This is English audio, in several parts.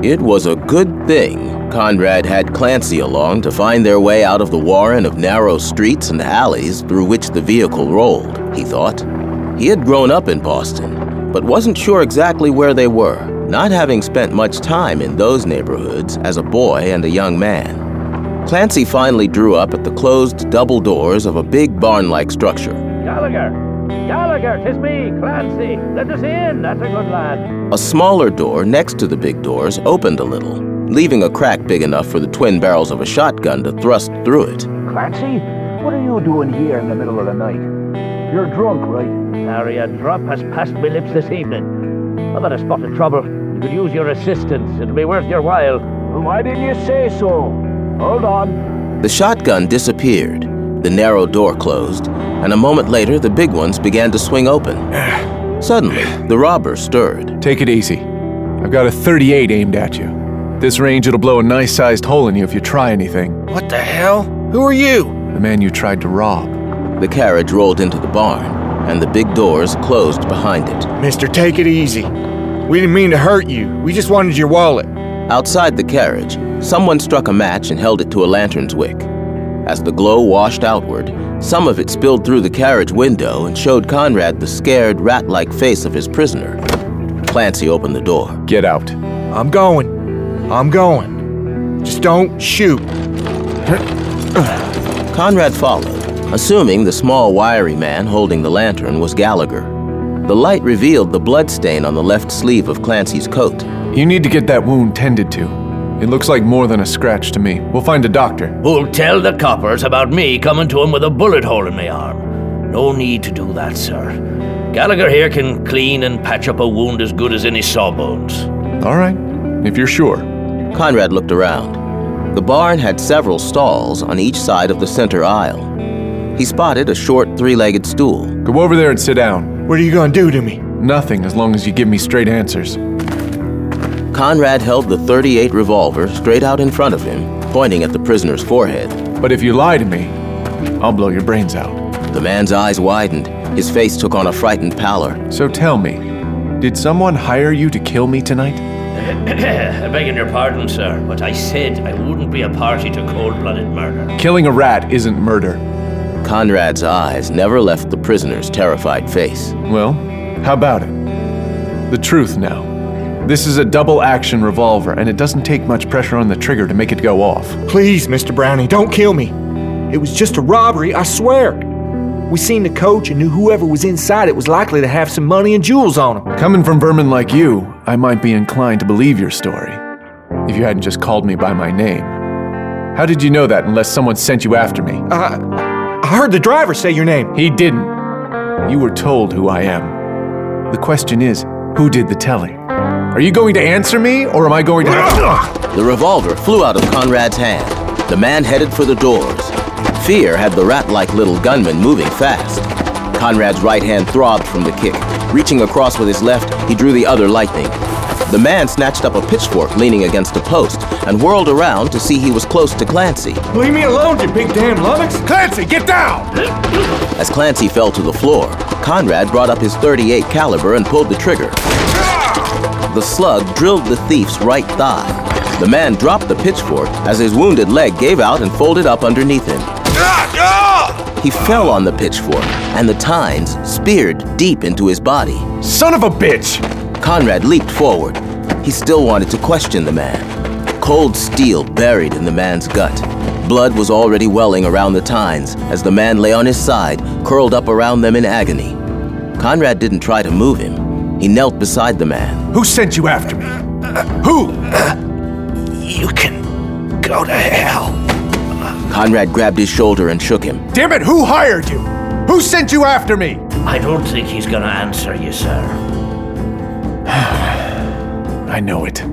It was a good thing Conrad had Clancy along to find their way out of the warren of narrow streets and alleys through which the vehicle rolled, he thought. He had grown up in Boston, but wasn't sure exactly where they were, not having spent much time in those neighborhoods as a boy and a young man. Clancy finally drew up at the closed double doors of a big barn-like structure. Gallagher, 'tis me, Clancy. Let us in, that's a good lad. A smaller door next to the big doors opened a little, leaving a crack big enough for the twin barrels of a shotgun to thrust through it. Clancy, what are you doing here in the middle of the night? You're drunk, right? Harry, a drop has passed my lips this evening. I've had a spot of trouble. You could use your assistance. It'll be worth your while. Well, why didn't you say so? Hold on. The shotgun disappeared. The narrow door closed, and a moment later the big ones began to swing open. Suddenly, the robber stirred. Take it easy. I've got a .38 aimed at you. This range, it'll blow a nice-sized hole in you if you try anything. What the hell? Who are you? The man you tried to rob. The carriage rolled into the barn, and the big doors closed behind it. Mister, take it easy. We didn't mean to hurt you. We just wanted your wallet. Outside the carriage, someone struck a match and held it to a lantern's wick. As the glow washed outward, some of it spilled through the carriage window and showed Conrad the scared, rat-like face of his prisoner. Clancy opened the door. Get out. I'm going. Just don't shoot. Conrad followed, assuming the small, wiry man holding the lantern was Gallagher. The light revealed the bloodstain on the left sleeve of Clancy's coat. You need to get that wound tended to. It looks like more than a scratch to me. We'll find a doctor. Who'll tell the coppers about me coming to him with a bullet hole in my arm. No need to do that, sir. Gallagher here can clean and patch up a wound as good as any sawbones. All right, if you're sure. Conrad looked around. The barn had several stalls on each side of the center aisle. He spotted a short, three-legged stool. Go over there and sit down. What are you gonna do to me? Nothing, as long as you give me straight answers. Conrad held the .38 revolver straight out in front of him, pointing at the prisoner's forehead. But if you lie to me, I'll blow your brains out. The man's eyes widened. His face took on a frightened pallor. So tell me, did someone hire you to kill me tonight? Begging your pardon, sir, but I said I wouldn't be a party to cold-blooded murder. Killing a rat isn't murder. Conrad's eyes never left the prisoner's terrified face. Well, how about it? The truth now. This is a double-action revolver, and it doesn't take much pressure on the trigger to make it go off. Please, Mr. Brownie, don't kill me. It was just a robbery, I swear. We seen the coach and knew whoever was inside it was likely to have some money and jewels on him. Coming from vermin like you, I might be inclined to believe your story, if you hadn't just called me by my name. How did you know that unless someone sent you after me? I heard the driver say your name. He didn't. You were told who I am. The question is, who did the telling? Are you going to answer me, or am I going to have... The revolver flew out of Conrad's hand. The man headed for the doors. Fear had the rat-like little gunman moving fast. Conrad's right hand throbbed from the kick. Reaching across with his left, he drew the other lightning. The man snatched up a pitchfork leaning against a post and whirled around to see he was close to Clancy. Leave me alone, you big damn lummox! Clancy, get down! As Clancy fell to the floor, Conrad brought up his .38 caliber and pulled the trigger. The slug drilled the thief's right thigh. The man dropped the pitchfork as his wounded leg gave out and folded up underneath him. He fell on the pitchfork, and the tines speared deep into his body. Son of a bitch! Conrad leaped forward. He still wanted to question the man. Cold steel buried in the man's gut. Blood was already welling around the tines as the man lay on his side, curled up around them in agony. Conrad didn't try to move him. He knelt beside the man. Who sent you after me? Who? You can go to hell. Conrad grabbed his shoulder and shook him. Damn it, who hired you? Who sent you after me? I don't think he's gonna answer you, sir. I know it.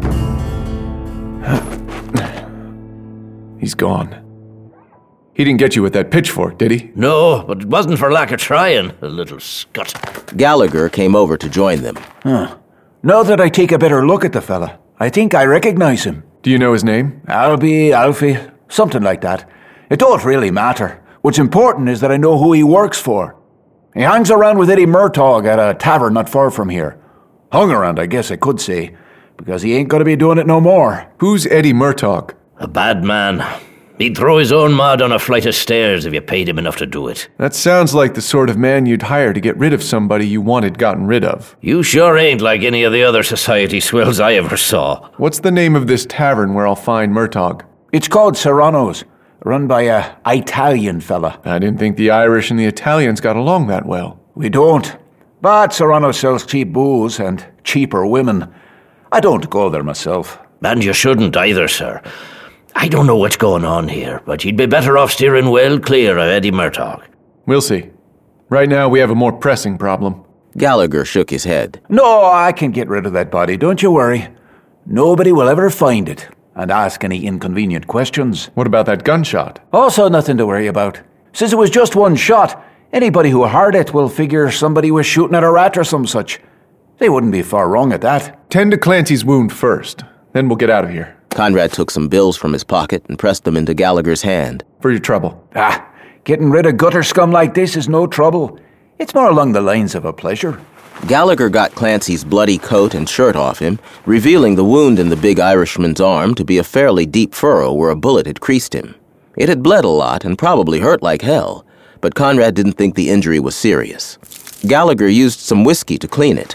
He's gone. He didn't get you with that pitchfork, did he? No, but it wasn't for lack of trying, a little scut. Gallagher came over to join them. Now that I take a better look at the fella, I think I recognize him. Do you know his name? Albie, Alfie, something like that. It don't really matter. What's important is that I know who he works for. He hangs around with Eddie Murtaugh at a tavern not far from here. Hung around, I guess I could say. because he ain't going to be doing it no more. Who's Eddie Murtaugh? A bad man. He'd throw his own mud on a flight of stairs if you paid him enough to do it. That sounds like the sort of man you'd hire to get rid of somebody you wanted gotten rid of. You sure ain't like any of the other society swells I ever saw. What's the name of this tavern where I'll find Murtaugh? It's called Serrano's, run by a Italian fella. I didn't think the Irish and the Italians got along that well. We don't. But Serrano sells cheap booze and cheaper women. I don't go there myself. And you shouldn't either, sir. I don't know what's going on here, but you'd be better off steering well clear of Eddie Murtaugh. We'll see. Right now, we have a more pressing problem. Gallagher shook his head. No, I can get rid of that body, don't you worry. Nobody will ever find it and ask any inconvenient questions. What about that gunshot? Also nothing to worry about. Since it was just one shot, anybody who heard it will figure somebody was shooting at a rat or some such. They wouldn't be far wrong at that. Tend to Clancy's wound first, then we'll get out of here. Conrad took some bills from his pocket and pressed them into Gallagher's hand. For your trouble. Getting rid of gutter scum like this is no trouble. It's more along the lines of a pleasure. Gallagher got Clancy's bloody coat and shirt off him, revealing the wound in the big Irishman's arm to be a fairly deep furrow where a bullet had creased him. It had bled a lot and probably hurt like hell, but Conrad didn't think the injury was serious. Gallagher used some whiskey to clean it.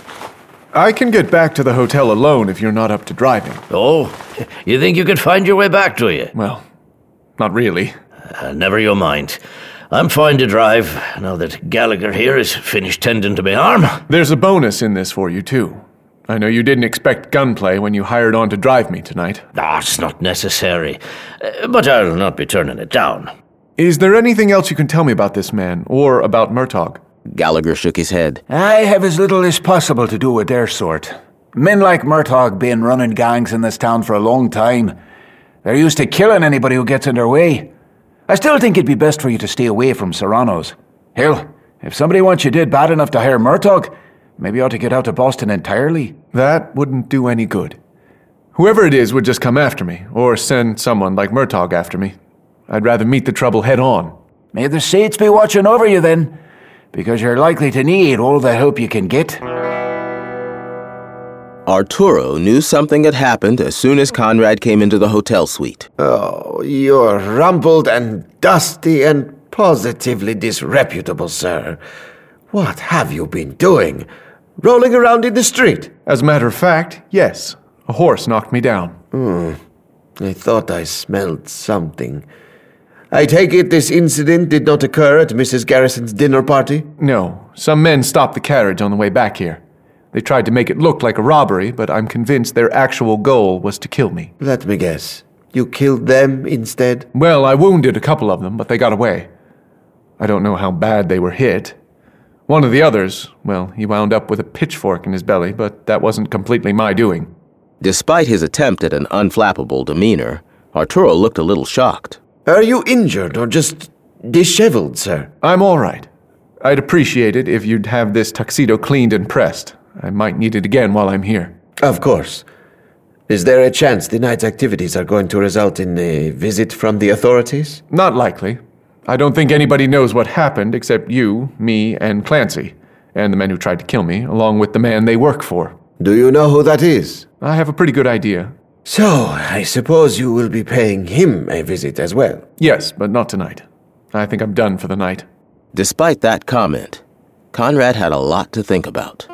I can get back to the hotel alone if you're not up to driving. Oh, you think you could find your way back, do you? Well, not really. Never you mind. I'm fine to drive, now that Gallagher here is finished tending to my arm. There's a bonus in this for you, too. I know you didn't expect gunplay when you hired on to drive me tonight. It's not necessary, but I'll not be turning it down. Is there anything else you can tell me about this man, or about Murtaugh? Gallagher shook his head. I have as little as possible to do with their sort. Men like Murtaugh been running gangs in this town for a long time. They're used to killing anybody who gets in their way. I still think it'd be best for you to stay away from Serrano's. Hell, if somebody wants you dead bad enough to hire Murtaugh, maybe you ought to get out of Boston entirely. That wouldn't do any good. Whoever it is would just come after me, or send someone like Murtaugh after me. I'd rather meet the trouble head on. May the saints be watching over you then, because you're likely to need all the help you can get. Arturo knew something had happened as soon as Conrad came into the hotel suite. Oh, you're rumpled and dusty and positively disreputable, sir. What have you been doing? Rolling around in the street? As a matter of fact, yes. A horse knocked me down. I thought I smelled something. I take it this incident did not occur at Mrs. Garrison's dinner party? No, some men stopped the carriage on the way back here. They tried to make it look like a robbery, but I'm convinced their actual goal was to kill me. Let me guess. You killed them instead? Well, I wounded a couple of them, but they got away. I don't know how bad they were hit. One of the others, well, he wound up with a pitchfork in his belly, but that wasn't completely my doing. Despite his attempt at an unflappable demeanor, Arturo looked a little shocked. Are you injured or just disheveled, sir? I'm all right. I'd appreciate it if you'd have this tuxedo cleaned and pressed. I might need it again while I'm here. Of course. Is there a chance the night's activities are going to result in a visit from the authorities? Not likely. I don't think anybody knows what happened except you, me, and Clancy, and the men who tried to kill me, along with the man they work for. Do you know who that is? I have a pretty good idea. So, I suppose you will be paying him a visit as well? Yes, but not tonight. I think I'm done for the night. Despite that comment, Conrad had a lot to think about.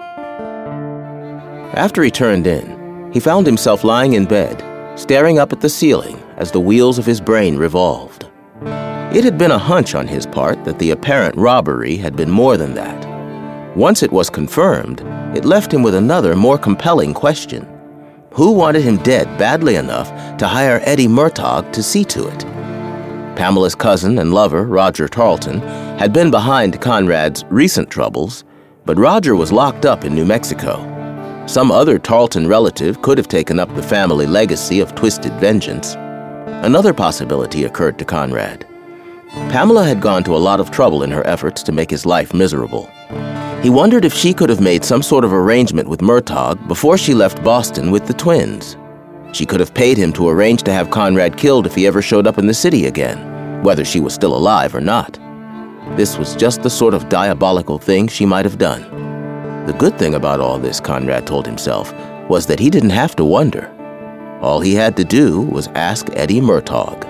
After he turned in, he found himself lying in bed, staring up at the ceiling as the wheels of his brain revolved. It had been a hunch on his part that the apparent robbery had been more than that. Once it was confirmed, it left him with another, more compelling question. Who wanted him dead badly enough to hire Eddie Murtaugh to see to it? Pamela's cousin and lover, Roger Tarleton, had been behind Conrad's recent troubles, but Roger was locked up in New Mexico. Some other Tarleton relative could have taken up the family legacy of twisted vengeance. Another possibility occurred to Conrad. Pamela had gone to a lot of trouble in her efforts to make his life miserable. He wondered if she could have made some sort of arrangement with Murtaugh before she left Boston with the twins. She could have paid him to arrange to have Conrad killed if he ever showed up in the city again, whether she was still alive or not. This was just the sort of diabolical thing she might have done. The good thing about all this, Conrad told himself, was that he didn't have to wonder. All he had to do was ask Eddie Murtaugh.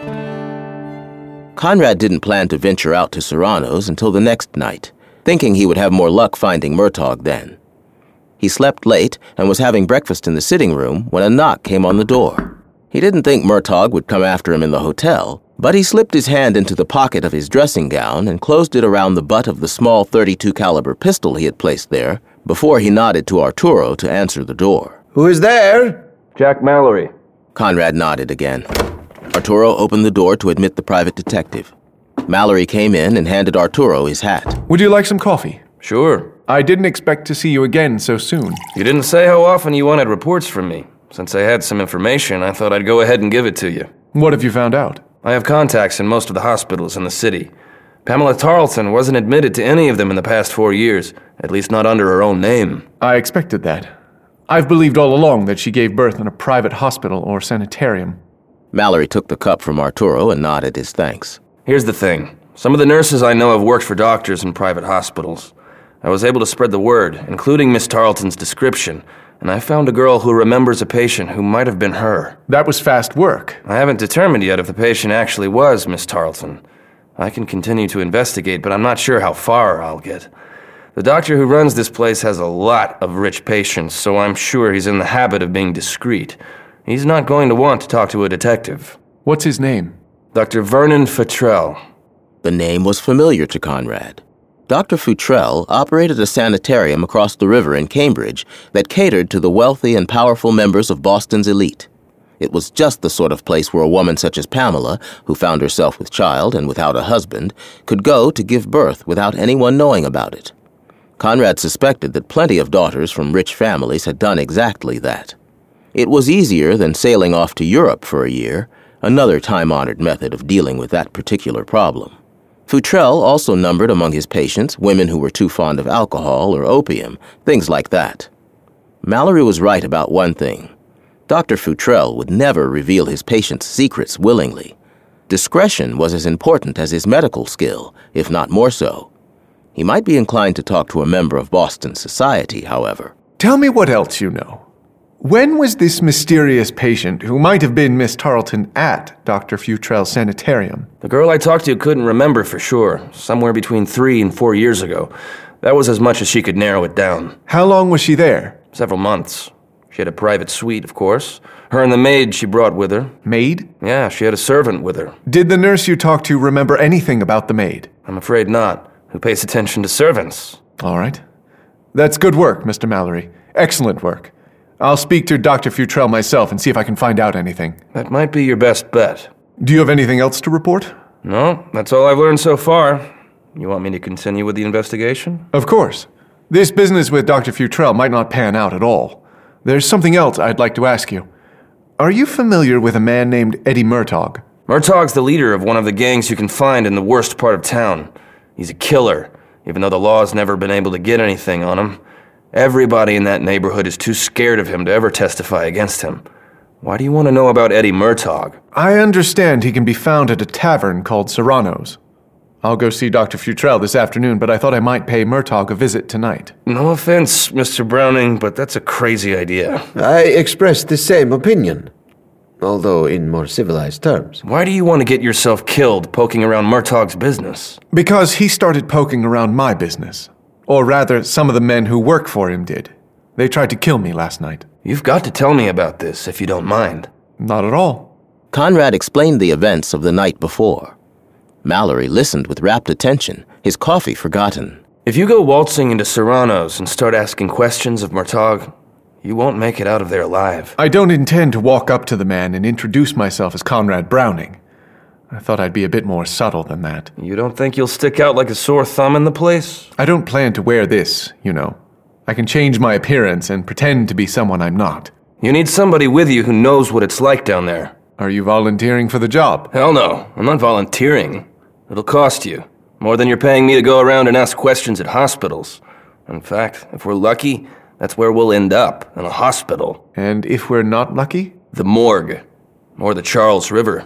Conrad didn't plan to venture out to Serrano's until the next night, thinking he would have more luck finding Murtaugh then. He slept late and was having breakfast in the sitting room when a knock came on the door. He didn't think Murtaugh would come after him in the hotel, but he slipped his hand into the pocket of his dressing gown and closed it around the butt of the small .32 caliber pistol he had placed there before he nodded to Arturo to answer the door. Who is there? Jack Mallory. Conrad nodded again. Arturo opened the door to admit the private detective. Mallory came in and handed Arturo his hat. Would you like some coffee? Sure. I didn't expect to see you again so soon. You didn't say how often you wanted reports from me. Since I had some information, I thought I'd go ahead and give it to you. What have you found out? I have contacts in most of the hospitals in the city. Pamela Tarleton wasn't admitted to any of them in the past 4 years, at least not under her own name. I expected that. I've believed all along that she gave birth in a private hospital or sanitarium. Mallory took the cup from Arturo and nodded his thanks. Here's the thing. Some of the nurses I know have worked for doctors in private hospitals. I was able to spread the word, including Miss Tarleton's description, and I found a girl who remembers a patient who might have been her. That was fast work. I haven't determined yet if the patient actually was Miss Tarleton. I can continue to investigate, but I'm not sure how far I'll get. The doctor who runs this place has a lot of rich patients, so I'm sure he's in the habit of being discreet. He's not going to want to talk to a detective. What's his name? Dr. Vernon Futrell. The name was familiar to Conrad. Dr. Futrell operated a sanitarium across the river in Cambridge that catered to the wealthy and powerful members of Boston's elite. It was just the sort of place where a woman such as Pamela, who found herself with child and without a husband, could go to give birth without anyone knowing about it. Conrad suspected that plenty of daughters from rich families had done exactly that. It was easier than sailing off to Europe for a year, another time-honored method of dealing with that particular problem. Futrell also numbered among his patients women who were too fond of alcohol or opium, things like that. Mallory was right about one thing. Dr. Futrell would never reveal his patients' secrets willingly. Discretion was as important as his medical skill, if not more so. He might be inclined to talk to a member of Boston society, however. Tell me what else you know. When was this mysterious patient, who might have been Miss Tarleton, at Dr. Futrell's sanitarium? The girl I talked to couldn't remember for sure, somewhere between 3 and 4 years ago. That was as much as she could narrow it down. How long was she there? Several months. She had a private suite, of course. Her and the maid she brought with her. Maid? Yeah, she had a servant with her. Did the nurse you talked to remember anything about the maid? I'm afraid not. Who pays attention to servants? All right. That's good work, Mr. Mallory. Excellent work. I'll speak to Dr. Futrell myself and see if I can find out anything. That might be your best bet. Do you have anything else to report? No, that's all I've learned so far. You want me to continue with the investigation? Of course. This business with Dr. Futrell might not pan out at all. There's something else I'd like to ask you. Are you familiar with a man named Eddie Murtaugh? Murtaugh's the leader of one of the gangs you can find in the worst part of town. He's a killer, even though the law's never been able to get anything on him. Everybody in that neighborhood is too scared of him to ever testify against him. Why do you want to know about Eddie Murtaugh? I understand he can be found at a tavern called Serrano's. I'll go see Dr. Futrell this afternoon, but I thought I might pay Murtaugh a visit tonight. No offense, Mr. Browning, but that's a crazy idea. I expressed the same opinion, although in more civilized terms. Why do you want to get yourself killed poking around Murtaugh's business? Because he started poking around my business. Or rather, some of the men who work for him did. They tried to kill me last night. You've got to tell me about this, if you don't mind. Not at all. Conrad explained the events of the night before. Mallory listened with rapt attention, his coffee forgotten. If you go waltzing into Serrano's and start asking questions of Murtaugh, you won't make it out of there alive. I don't intend to walk up to the man and introduce myself as Conrad Browning. I thought I'd be a bit more subtle than that. You don't think you'll stick out like a sore thumb in the place? I don't plan to wear this, you know. I can change my appearance and pretend to be someone I'm not. You need somebody with you who knows what it's like down there. Are you volunteering for the job? Hell no, I'm not volunteering. It'll cost you. More than you're paying me to go around and ask questions at hospitals. In fact, if we're lucky, that's where we'll end up, in a hospital. And if we're not lucky? The morgue. Or the Charles River.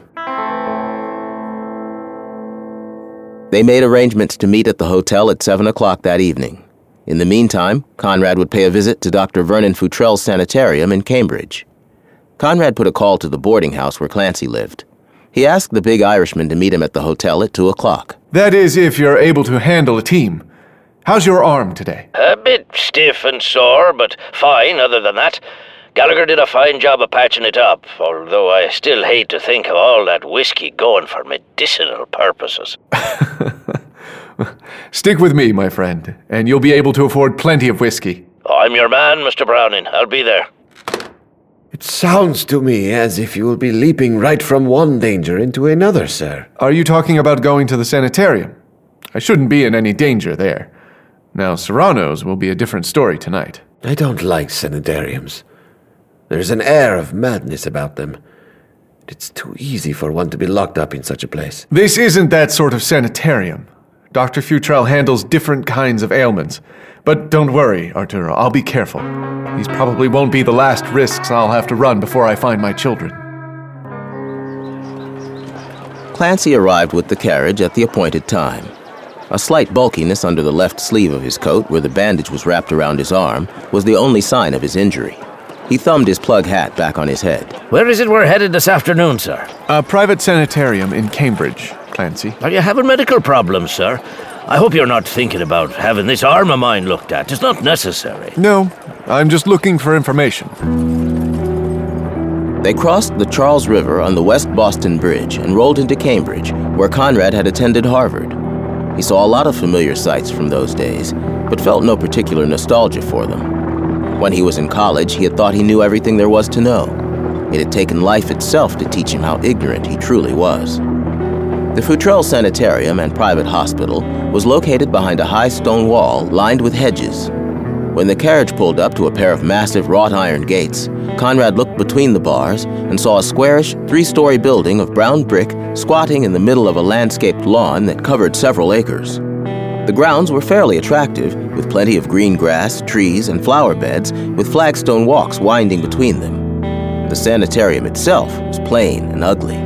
They made arrangements to meet at the hotel at 7 o'clock that evening. In the meantime, Conrad would pay a visit to Dr. Vernon Futrell's sanitarium in Cambridge. Conrad put a call to the boarding house where Clancy lived. He asked the big Irishman to meet him at the hotel at 2 o'clock. That is, if you're able to handle a team. How's your arm today? A bit stiff and sore, but fine other than that. Gallagher did a fine job of patching it up, although I still hate to think of all that whiskey going for medicinal purposes. Stick with me, my friend, and you'll be able to afford plenty of whiskey. I'm your man, Mr. Browning. I'll be there. It sounds to me as if you will be leaping right from one danger into another, sir. Are you talking about going to the sanitarium? I shouldn't be in any danger there. Now, Serrano's will be a different story tonight. I don't like sanitariums. There's an air of madness about them. It's too easy for one to be locked up in such a place. This isn't that sort of sanitarium. Dr. Futrell handles different kinds of ailments. But don't worry, Arturo, I'll be careful. These probably won't be the last risks I'll have to run before I find my children. Clancy arrived with the carriage at the appointed time. A slight bulkiness under the left sleeve of his coat, where the bandage was wrapped around his arm, was the only sign of his injury. He thumbed his plug hat back on his head. Where is it we're headed this afternoon, sir? A private sanitarium in Cambridge, Clancy. Are you having medical problems, sir? I hope you're not thinking about having this arm of mine looked at. It's not necessary. No, I'm just looking for information. They crossed the Charles River on the West Boston Bridge and rolled into Cambridge, where Conrad had attended Harvard. He saw a lot of familiar sights from those days, but felt no particular nostalgia for them. When he was in college, he had thought he knew everything there was to know. It had taken life itself to teach him how ignorant he truly was. The Futrell Sanitarium and Private Hospital was located behind a high stone wall lined with hedges. When the carriage pulled up to a pair of massive wrought iron gates, Conrad looked between the bars and saw a squarish, 3-story building of brown brick squatting in the middle of a landscaped lawn that covered several acres. The grounds were fairly attractive, with plenty of green grass, trees, and flower beds, with flagstone walks winding between them. The sanitarium itself was plain and ugly.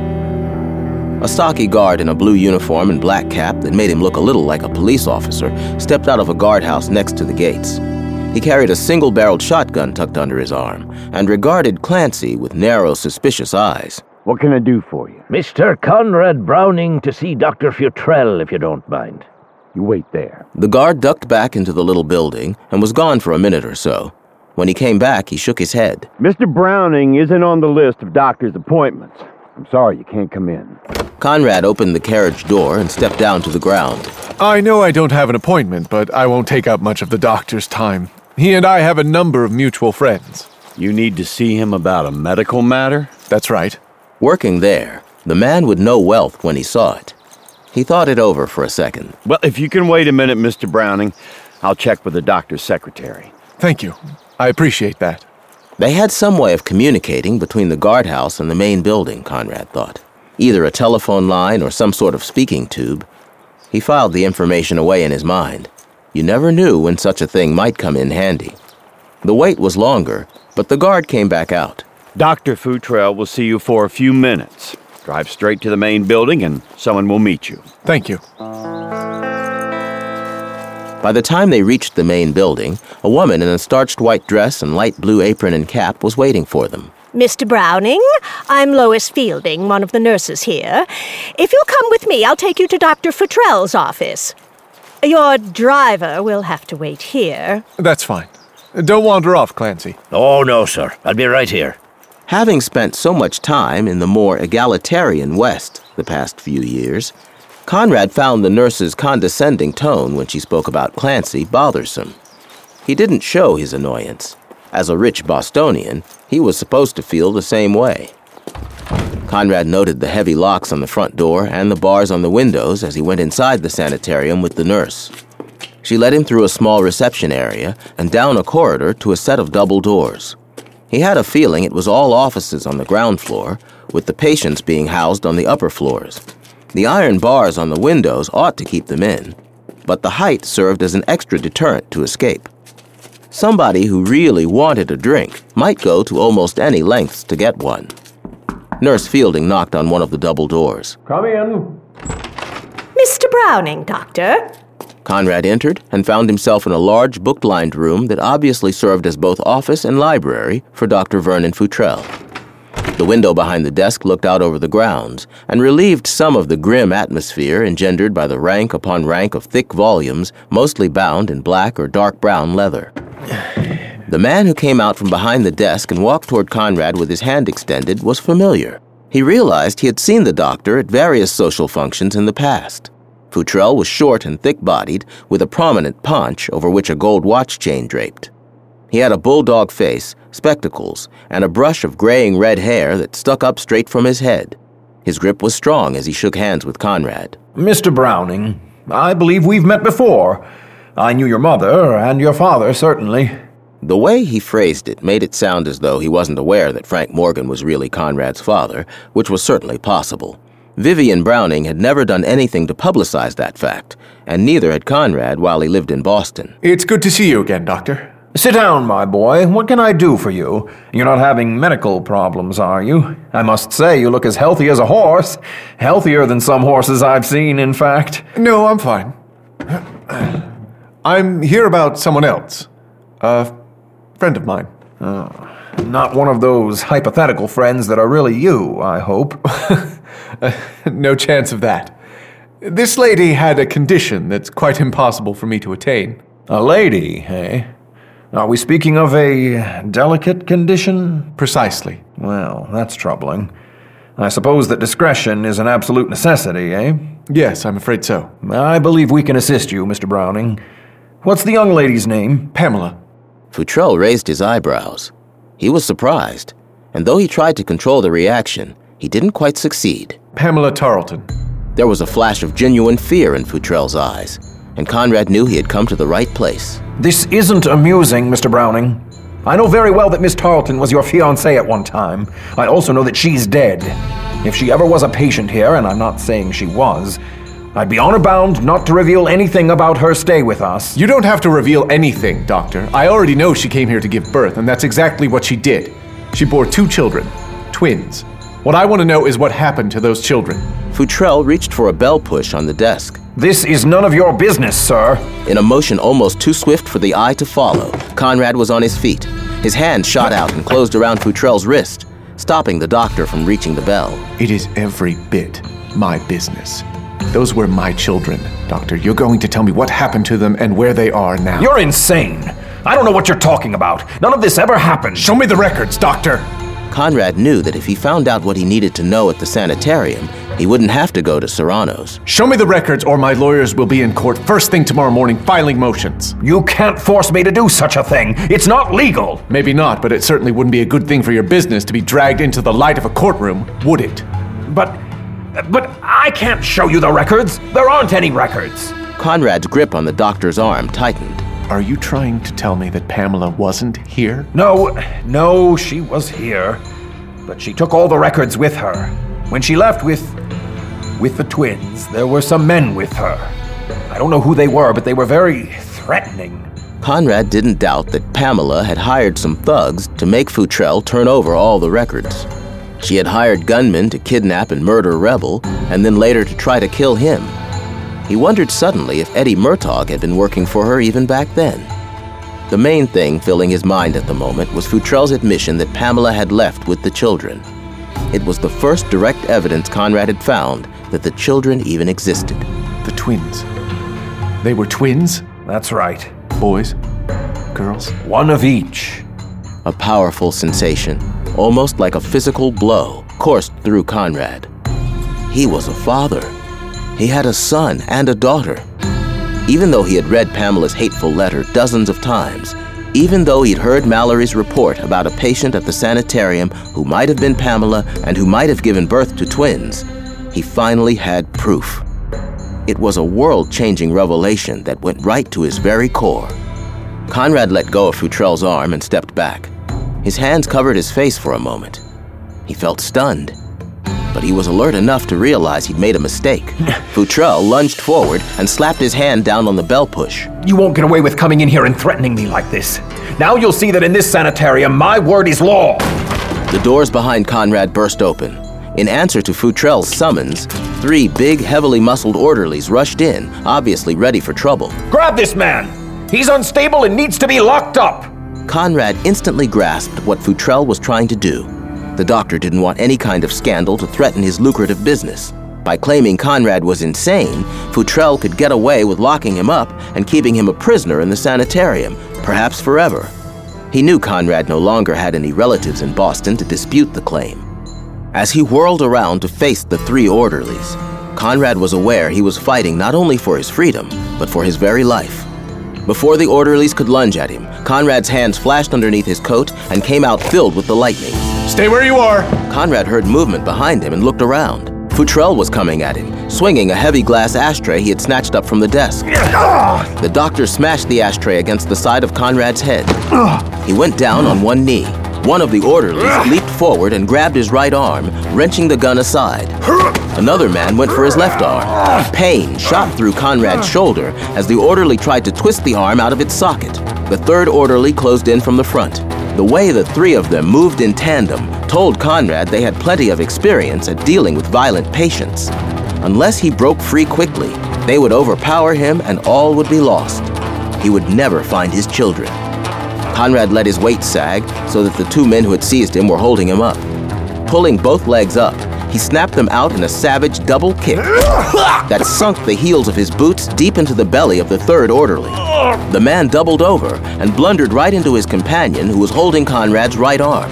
A stocky guard in a blue uniform and black cap that made him look a little like a police officer stepped out of a guardhouse next to the gates. He carried a single-barreled shotgun tucked under his arm and regarded Clancy with narrow, suspicious eyes. What can I do for you? Mr. Conrad Browning to see Dr. Futrell, if you don't mind. You wait there. The guard ducked back into the little building and was gone for a minute or so. When he came back, he shook his head. Mr. Browning isn't on the list of doctor's appointments. I'm sorry you can't come in. Conrad opened the carriage door and stepped down to the ground. I know I don't have an appointment, but I won't take up much of the doctor's time. He and I have a number of mutual friends. You need to see him about a medical matter? That's right. Working there, the man would know wealth when he saw it. He thought it over for a second. Well, if you can wait a minute, Mr. Browning, I'll check with the doctor's secretary. Thank you. I appreciate that. They had some way of communicating between the guardhouse and the main building, Conrad thought. Either a telephone line or some sort of speaking tube. He filed the information away in his mind. You never knew when such a thing might come in handy. The wait was longer, but the guard came back out. Dr. Futrell will see you for a few minutes. Drive straight to the main building and someone will meet you. Thank you. By the time they reached the main building, a woman in a starched white dress and light blue apron and cap was waiting for them. Mr. Browning, I'm Lois Fielding, one of the nurses here. If you'll come with me, I'll take you to Dr. Futrell's office. Your driver will have to wait here. That's fine. Don't wander off, Clancy. Oh, no, sir. I'll be right here. Having spent so much time in the more egalitarian West the past few years, Conrad found the nurse's condescending tone when she spoke about Clancy bothersome. He didn't show his annoyance. As a rich Bostonian, he was supposed to feel the same way. Conrad noted the heavy locks on the front door and the bars on the windows as he went inside the sanitarium with the nurse. She led him through a small reception area and down a corridor to a set of double doors. He had a feeling it was all offices on the ground floor, with the patients being housed on the upper floors. The iron bars on the windows ought to keep them in, but the height served as an extra deterrent to escape. Somebody who really wanted a drink might go to almost any lengths to get one. Nurse Fielding knocked on one of the double doors. Come in. Mr. Browning, Doctor. Conrad entered and found himself in a large book-lined room that obviously served as both office and library for Dr. Vernon Futrell. The window behind the desk looked out over the grounds and relieved some of the grim atmosphere engendered by the rank upon rank of thick volumes, mostly bound in black or dark brown leather. The man who came out from behind the desk and walked toward Conrad with his hand extended was familiar. He realized he had seen the doctor at various social functions in the past. Futrell was short and thick-bodied, with a prominent paunch over which a gold watch chain draped. He had a bulldog face, spectacles, and a brush of graying red hair that stuck up straight from his head. His grip was strong as he shook hands with Conrad. Mr. Browning, I believe we've met before. I knew your mother and your father, certainly. The way he phrased it made it sound as though he wasn't aware that Frank Morgan was really Conrad's father, which was certainly possible. Vivian Browning had never done anything to publicize that fact, and neither had Conrad while he lived in Boston. It's good to see you again, Doctor. Sit down, my boy. What can I do for you? You're not having medical problems, are you? I must say, you look as healthy as a horse. Healthier than some horses I've seen, in fact. No, I'm fine. I'm here about someone else. A friend of mine. Not one of those hypothetical friends that are really you, I hope. No chance of that. This lady had a condition that's quite impossible for me to attain. A lady, eh? Are we speaking of a delicate condition? Precisely. Well, that's troubling. I suppose that discretion is an absolute necessity, eh? Yes, I'm afraid so. I believe we can assist you, Mr. Browning. What's the young lady's name? Pamela. Futrell raised his eyebrows. He was surprised, and though he tried to control the reaction, he didn't quite succeed. Pamela Tarleton. There was a flash of genuine fear in Futrell's eyes, and Conrad knew he had come to the right place. This isn't amusing, Mr. Browning. I know very well that Miss Tarleton was your fiancée at one time. I also know that she's dead. If she ever was a patient here, and I'm not saying she was, I'd be honor bound not to reveal anything about her stay with us. You don't have to reveal anything, Doctor. I already know she came here to give birth, and that's exactly what she did. She bore 2 children, twins. What I want to know is what happened to those children. Futrell reached for a bell push on the desk. This is none of your business, sir. In a motion almost too swift for the eye to follow, Conrad was on his feet. His hand shot out and closed around Futrell's wrist, stopping the doctor from reaching the bell. It is every bit my business. Those were my children, Doctor. You're going to tell me what happened to them and where they are now. You're insane. I don't know what you're talking about. None of this ever happened. Show me the records, Doctor. Conrad knew that if he found out what he needed to know at the sanitarium, he wouldn't have to go to Serrano's. Show me the records or my lawyers will be in court first thing tomorrow morning filing motions. You can't force me to do such a thing. It's not legal. Maybe not, but it certainly wouldn't be a good thing for your business to be dragged into the light of a courtroom, would it? But I can't show you the records. There aren't any records. Conrad's grip on the doctor's arm tightened. Are you trying to tell me that Pamela wasn't here? No, she was here. But she took all the records with her. When she left with the twins, there were some men with her. I don't know who they were, but they were very threatening. Conrad didn't doubt that Pamela had hired some thugs to make Futrell turn over all the records. She had hired gunmen to kidnap and murder Rebel, and then later to try to kill him. He wondered suddenly if Eddie Murtaugh had been working for her even back then. The main thing filling his mind at the moment was Futrell's admission that Pamela had left with the children. It was the first direct evidence Conrad had found that the children even existed. The twins. They were twins? That's right. Boys? Girls? One of each. A powerful sensation, almost like a physical blow, coursed through Conrad. He was a father. He had a son and a daughter. Even though he had read Pamela's hateful letter dozens of times, even though he'd heard Mallory's report about a patient at the sanitarium who might have been Pamela and who might have given birth to twins, he finally had proof. It was a world-changing revelation that went right to his very core. Conrad let go of Futrell's arm and stepped back. His hands covered his face for a moment. He felt stunned, but he was alert enough to realize he'd made a mistake. Futrell lunged forward and slapped his hand down on the bell push. You won't get away with coming in here and threatening me like this. Now you'll see that in this sanitarium, my word is law. The doors behind Conrad burst open. In answer to Futrell's summons, 3 big, heavily muscled orderlies rushed in, obviously ready for trouble. Grab this man! He's unstable and needs to be locked up! Conrad instantly grasped what Futrell was trying to do. The doctor didn't want any kind of scandal to threaten his lucrative business. By claiming Conrad was insane, Futrell could get away with locking him up and keeping him a prisoner in the sanitarium, perhaps forever. He knew Conrad no longer had any relatives in Boston to dispute the claim. As he whirled around to face the 3 orderlies, Conrad was aware he was fighting not only for his freedom, but for his very life. Before the orderlies could lunge at him, Conrad's hands flashed underneath his coat and came out filled with the lightning. Stay where you are! Conrad heard movement behind him and looked around. Futrell was coming at him, swinging a heavy glass ashtray he had snatched up from the desk. The doctor smashed the ashtray against the side of Conrad's head. He went down on one knee. One of the orderlies leaped forward and grabbed his right arm, wrenching the gun aside. Another man went for his left arm. Pain shot through Conrad's shoulder as the orderly tried to twist the arm out of its socket. The 3rd orderly closed in from the front. The way the 3 of them moved in tandem told Conrad they had plenty of experience at dealing with violent patients. Unless he broke free quickly, they would overpower him and all would be lost. He would never find his children. Conrad let his weight sag so that the 2 men who had seized him were holding him up. Pulling both legs up, he snapped them out in a savage double kick that sunk the heels of his boots deep into the belly of the 3rd orderly. The man doubled over and blundered right into his companion, who was holding Conrad's right arm.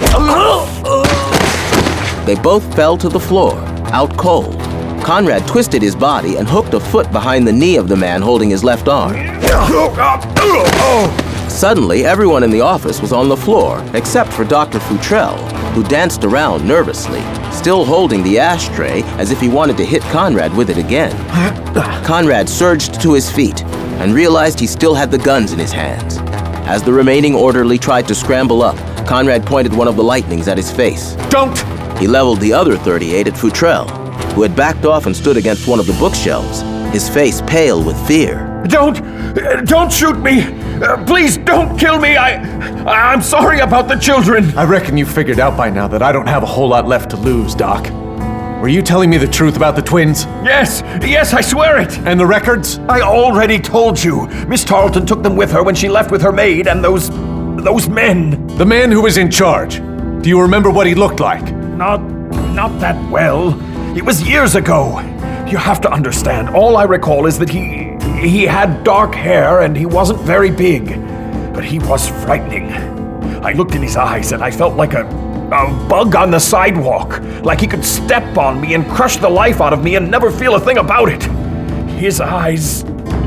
They both fell to the floor, out cold. Conrad twisted his body and hooked a foot behind the knee of the man holding his left arm. Suddenly, everyone in the office was on the floor, except for Dr. Futrell, who danced around nervously, still holding the ashtray as if he wanted to hit Conrad with it again. Conrad surged to his feet and realized he still had the guns in his hands. As the remaining orderly tried to scramble up, Conrad pointed one of the lightnings at his face. Don't! He leveled the other 38 at Futrell, who had backed off and stood against one of the bookshelves, his face pale with fear. Don't shoot me! Please don't kill me! I'm sorry about the children! I reckon you figured out by now that I don't have a whole lot left to lose, Doc. Were you telling me the truth about the twins? Yes, I swear it! And the records? I already told you. Miss Tarleton took them with her when she left with her maid and those men. The man who was in charge. Do you remember what he looked like? Not that well. It was years ago. You have to understand, all I recall is that he had dark hair and he wasn't very big. But he was frightening. I looked in his eyes and I felt like a bug on the sidewalk. Like he could step on me and crush the life out of me and never feel a thing about it. His eyes,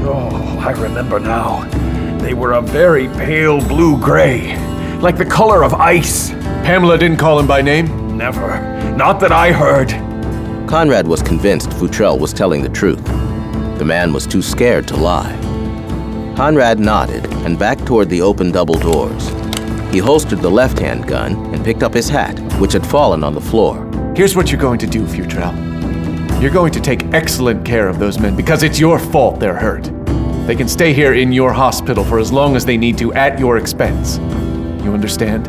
I remember now. They were a very pale blue-gray, like the color of ice. Pamela didn't call him by name? Never. Not that I heard. Conrad was convinced Futrell was telling the truth. The man was too scared to lie. Conrad nodded and backed toward the open double doors. He holstered the left-hand gun and picked up his hat, which had fallen on the floor. Here's what you're going to do, Futrell. You're going to take excellent care of those men because it's your fault they're hurt. They can stay here in your hospital for as long as they need to at your expense. You understand?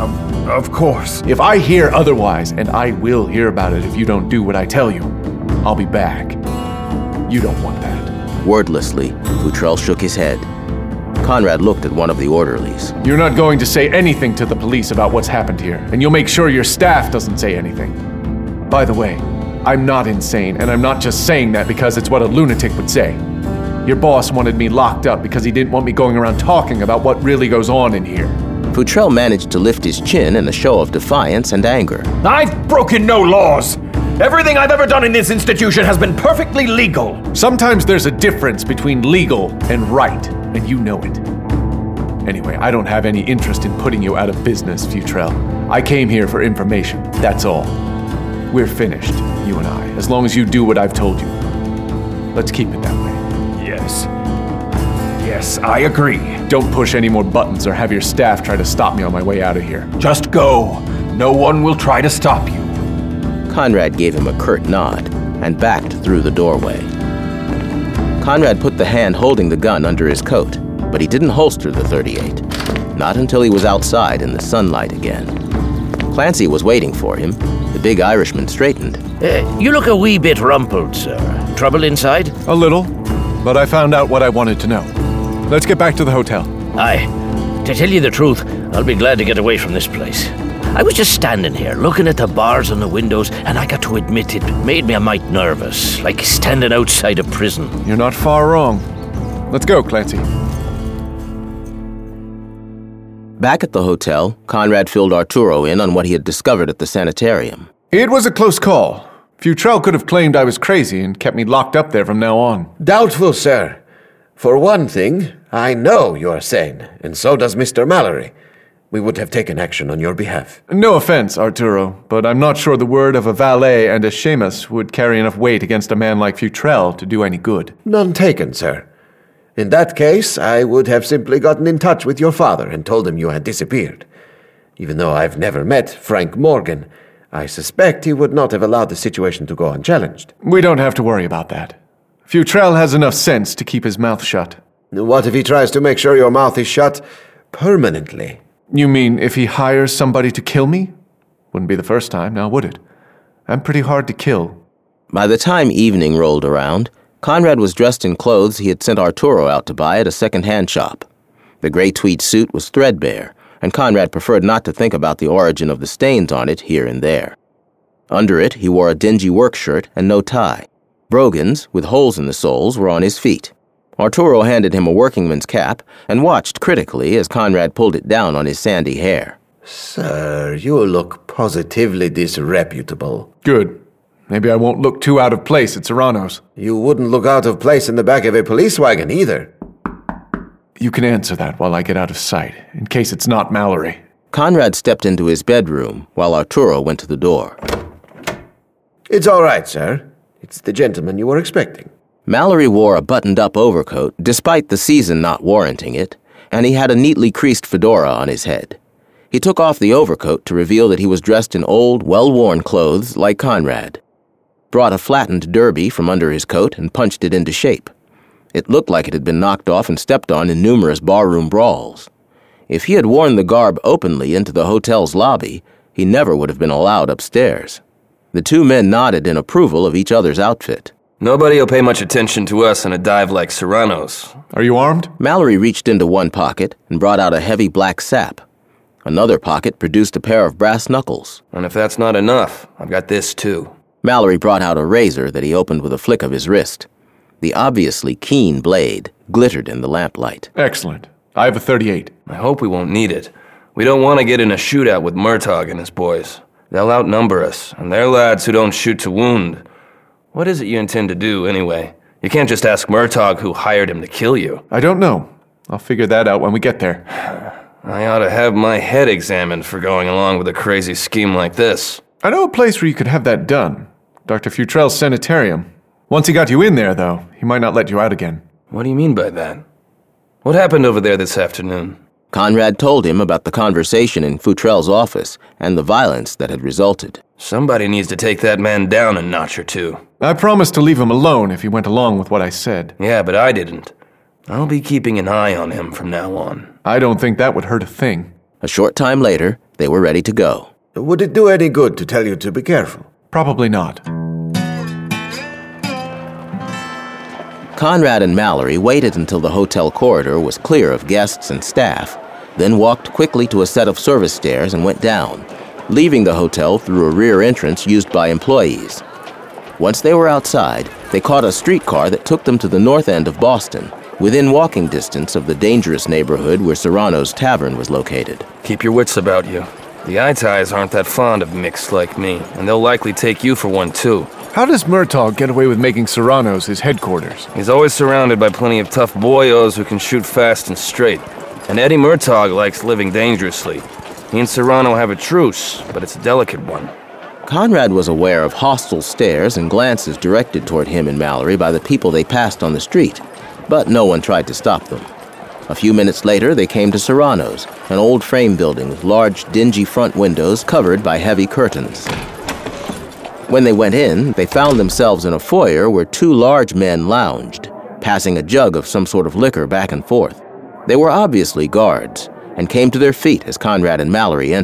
Of course. If I hear otherwise, and I will hear about it if you don't do what I tell you, I'll be back. You don't want that. Wordlessly, Futrell shook his head. Conrad looked at one of the orderlies. You're not going to say anything to the police about what's happened here, and you'll make sure your staff doesn't say anything. By the way, I'm not insane, and I'm not just saying that because it's what a lunatic would say. Your boss wanted me locked up because he didn't want me going around talking about what really goes on in here. Futrell managed to lift his chin in a show of defiance and anger. I've broken no laws. Everything I've ever done in this institution has been perfectly legal. Sometimes there's a difference between legal and right, and you know it. Anyway, I don't have any interest in putting you out of business, Futrell. I came here for information, that's all. We're finished, you and I, as long as you do what I've told you. Let's keep it that way. Yes, I agree. Don't push any more buttons or have your staff try to stop me on my way out of here. Just go. No one will try to stop you. Conrad gave him a curt nod and backed through the doorway. Conrad put the hand holding the gun under his coat, but he didn't holster the .38. Not until he was outside in the sunlight again. Clancy was waiting for him, The big Irishman straightened. You look a wee bit rumpled, sir. Trouble inside? A little, but I found out what I wanted to know. Let's get back to the hotel. Aye. To tell you the truth, I'll be glad to get away from this place. I was just standing here, looking at the bars on the windows, and I got to admit it made me a mite nervous, like standing outside a prison. You're not far wrong. Let's go, Clancy. Back at the hotel, Conrad filled Arturo in on what he had discovered at the sanitarium. It was a close call. Futrell could have claimed I was crazy and kept me locked up there from now on. Doubtful, sir. For one thing, I know you're sane, and so does Mr. Mallory. We would have taken action on your behalf. No offense, Arturo, but I'm not sure the word of a valet and a Seamus would carry enough weight against a man like Futrell to do any good. None taken, sir. In that case, I would have simply gotten in touch with your father and told him you had disappeared. Even though I've never met Frank Morgan, I suspect he would not have allowed the situation to go unchallenged. We don't have to worry about that. Futrell has enough sense to keep his mouth shut. What if he tries to make sure your mouth is shut permanently? You mean if he hires somebody to kill me? Wouldn't be the first time, now would it? I'm pretty hard to kill. By the time evening rolled around, Conrad was dressed in clothes he had sent Arturo out to buy at a second-hand shop. The gray tweed suit was threadbare, and Conrad preferred not to think about the origin of the stains on it here and there. Under it, he wore a dingy work shirt and no tie. Brogans, with holes in the soles, were on his feet. Arturo handed him a workingman's cap and watched critically as Conrad pulled it down on his sandy hair. Sir, you look positively disreputable. Good. Maybe I won't look too out of place at Serrano's. You wouldn't look out of place in the back of a police wagon either. You can answer that while I get out of sight, in case it's not Mallory. Conrad stepped into his bedroom while Arturo went to the door. It's all right, sir. It's the gentleman you were expecting. Mallory wore a buttoned-up overcoat, despite the season not warranting it, and he had a neatly creased fedora on his head. He took off the overcoat to reveal that he was dressed in old, well-worn clothes like Conrad. Brought a flattened derby from under his coat and punched it into shape. It looked like it had been knocked off and stepped on in numerous barroom brawls. If he had worn the garb openly into the hotel's lobby, he never would have been allowed upstairs. The two men nodded in approval of each other's outfit. Nobody will pay much attention to us in a dive like Serrano's. Are you armed? Mallory reached into one pocket and brought out a heavy black sap. Another pocket produced a pair of brass knuckles. And if that's not enough, I've got this too. Mallory brought out a razor that he opened with a flick of his wrist. The obviously keen blade glittered in the lamplight. Excellent. I have a .38. I hope we won't need it. We don't want to get in a shootout with Murtaugh and his boys. They'll outnumber us, and they're lads who don't shoot to wound. What is it you intend to do, anyway? You can't just ask Murtaugh who hired him to kill you. I don't know. I'll figure that out when we get there. I ought to have my head examined for going along with a crazy scheme like this. I know a place where you could have that done. Dr. Futrell's sanitarium. Once he got you in there, though, he might not let you out again. What do you mean by that? What happened over there this afternoon? Conrad told him about the conversation in Futrell's office and the violence that had resulted. Somebody needs to take that man down a notch or two. I promised to leave him alone if he went along with what I said. Yeah, but I didn't. I'll be keeping an eye on him from now on. I don't think that would hurt a thing. A short time later, they were ready to go. Would it do any good to tell you to be careful? Probably not. Conrad and Mallory waited until the hotel corridor was clear of guests and staff, then walked quickly to a set of service stairs and went down, leaving the hotel through a rear entrance used by employees. Once they were outside, they caught a streetcar that took them to the north end of Boston, within walking distance of the dangerous neighborhood where Serrano's Tavern was located. Keep your wits about you. The Itais aren't that fond of micks like me, and they'll likely take you for one too. How does Murtaugh get away with making Serrano's his headquarters? He's always surrounded by plenty of tough boyos who can shoot fast and straight. And Eddie Murtaugh likes living dangerously. He and Serrano have a truce, but it's a delicate one. Conrad was aware of hostile stares and glances directed toward him and Mallory by the people they passed on the street, but no one tried to stop them. A few minutes later, they came to Serrano's, an old frame building with large, dingy front windows covered by heavy curtains. When they went in, they found themselves in a foyer where two large men lounged, passing a jug of some sort of liquor back and forth. They were obviously guards, and came to their feet as Conrad and Mallory entered.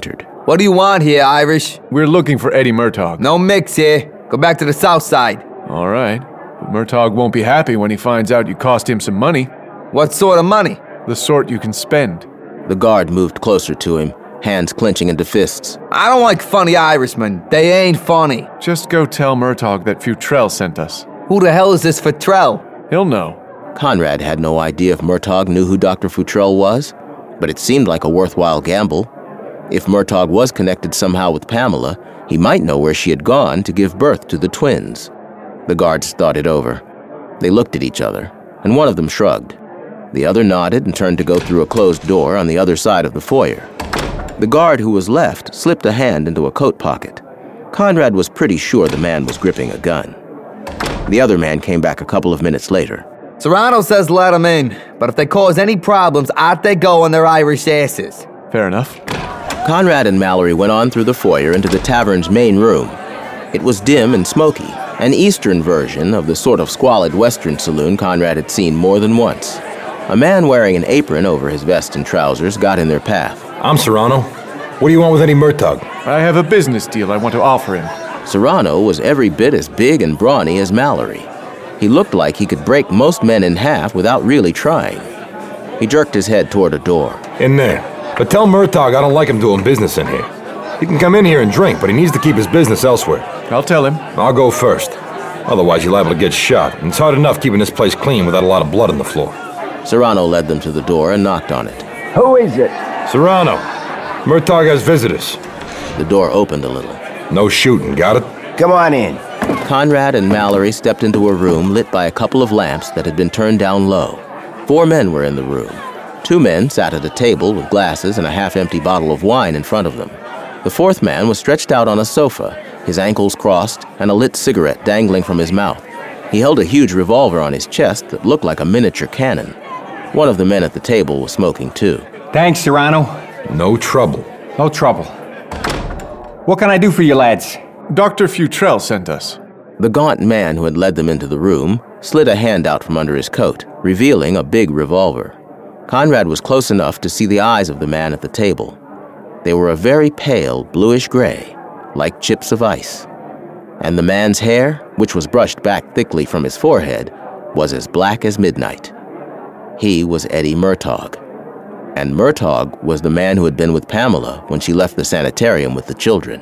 What do you want here, Irish? We're looking for Eddie Murtaugh. No mix here. Go back to the south side. All right. But Murtaugh won't be happy when he finds out you cost him some money. What sort of money? The sort you can spend. The guard moved closer to him, hands clenching into fists. I don't like funny Irishmen. They ain't funny. Just go tell Murtaugh that Futrell sent us. Who the hell is this Futrell? He'll know. Conrad had no idea if Murtaugh knew who Dr. Futrell was, but it seemed like a worthwhile gamble. If Murtaugh was connected somehow with Pamela, he might know where she had gone to give birth to the twins. The guards thought it over. They looked at each other, and one of them shrugged. The other nodded and turned to go through a closed door on the other side of the foyer. The guard who was left slipped a hand into a coat pocket. Conrad was pretty sure the man was gripping a gun. The other man came back a couple of minutes later. Serrano says let them in, but if they cause any problems, out they go on their Irish asses. Fair enough. Conrad and Mallory went on through the foyer into the tavern's main room. It was dim and smoky, an eastern version of the sort of squalid western saloon Conrad had seen more than once. A man wearing an apron over his vest and trousers got in their path. I'm Serrano. What do you want with Eddie Murtaugh? I have a business deal I want to offer him. Serrano was every bit as big and brawny as Mallory. He looked like he could break most men in half without really trying. He jerked his head toward a door. In there. But tell Murtaugh I don't like him doing business in here. He can come in here and drink, but he needs to keep his business elsewhere. I'll tell him. I'll go first. Otherwise, you're liable to get shot. And it's hard enough keeping this place clean without a lot of blood on the floor. Serrano led them to the door and knocked on it. Who is it? Serrano. Murtaugh has visitors. The door opened a little. No shooting, got it? Come on in. Conrad and Mallory stepped into a room lit by a couple of lamps that had been turned down low. 4 men were in the room. 2 men sat at a table with glasses and a half-empty bottle of wine in front of them. The 4th man was stretched out on a sofa, his ankles crossed and a lit cigarette dangling from his mouth. He held a huge revolver on his chest that looked like a miniature cannon. One of the men at the table was smoking too. Thanks, Serrano. No trouble. No trouble. What can I do for you lads? Dr. Futrell sent us. The gaunt man who had led them into the room slid a hand out from under his coat, revealing a big revolver. Conrad was close enough to see the eyes of the man at the table. They were a very pale, bluish-gray, like chips of ice. And the man's hair, which was brushed back thickly from his forehead, was as black as midnight. He was Eddie Murtaugh. And Murtaugh was the man who had been with Pamela when she left the sanitarium with the children.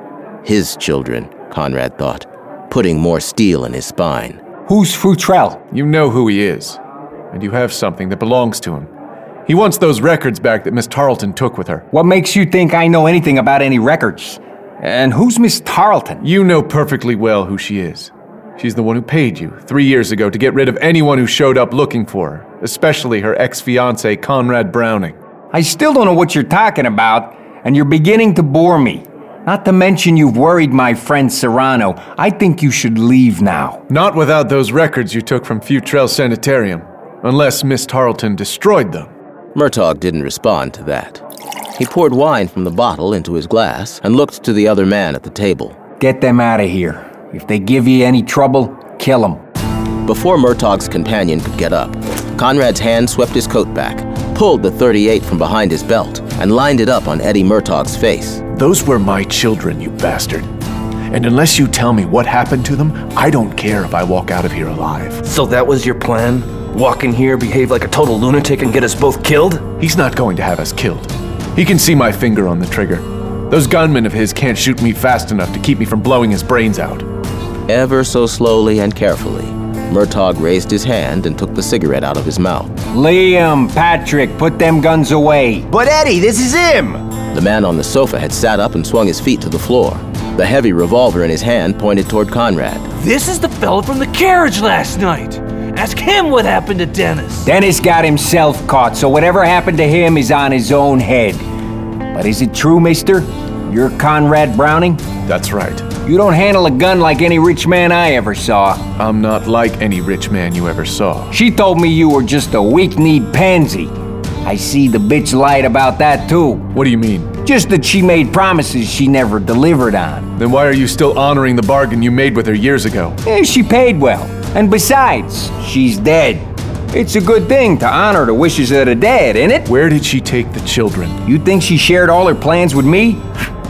His children, Conrad thought, putting more steel in his spine. Who's Futrell? You know who he is, and you have something that belongs to him. He wants those records back that Miss Tarleton took with her. What makes you think I know anything about any records? And who's Miss Tarleton? You know perfectly well who she is. She's the one who paid you 3 years ago to get rid of anyone who showed up looking for her, especially her ex-fiancé, Conrad Browning. I still don't know what you're talking about, and you're beginning to bore me. Not to mention you've worried my friend Serrano. I think you should leave now. Not without those records you took from Futrell Sanitarium, unless Miss Tarleton destroyed them. Murtaugh didn't respond to that. He poured wine from the bottle into his glass and looked to the other man at the table. Get them out of here. If they give you any trouble, kill them. Before Murtaugh's companion could get up, Conrad's hand swept his coat back, pulled the .38 from behind his belt, and lined it up on Eddie Murtaugh's face. Those were my children, you bastard. And unless you tell me what happened to them, I don't care if I walk out of here alive. So that was your plan? Walk in here, behave like a total lunatic, and get us both killed? He's not going to have us killed. He can see my finger on the trigger. Those gunmen of his can't shoot me fast enough to keep me from blowing his brains out. Ever so slowly and carefully, Murtaugh raised his hand and took the cigarette out of his mouth. Liam, Patrick, put them guns away. But Eddie, this is him! The man on the sofa had sat up and swung his feet to the floor. The heavy revolver in his hand pointed toward Conrad. This is the fella from the carriage last night. Ask him what happened to Dennis. Dennis got himself caught, so whatever happened to him is on his own head. But is it true, mister? You're Conrad Browning? That's right. You don't handle a gun like any rich man I ever saw. I'm not like any rich man you ever saw. She told me you were just a weak-kneed pansy. I see the bitch lied about that too. What do you mean? Just that she made promises she never delivered on. Then why are you still honoring the bargain you made with her years ago? She paid well. And besides, she's dead. It's a good thing to honor the wishes of the dead, ain't it? Where did she take the children? You think she shared all her plans with me?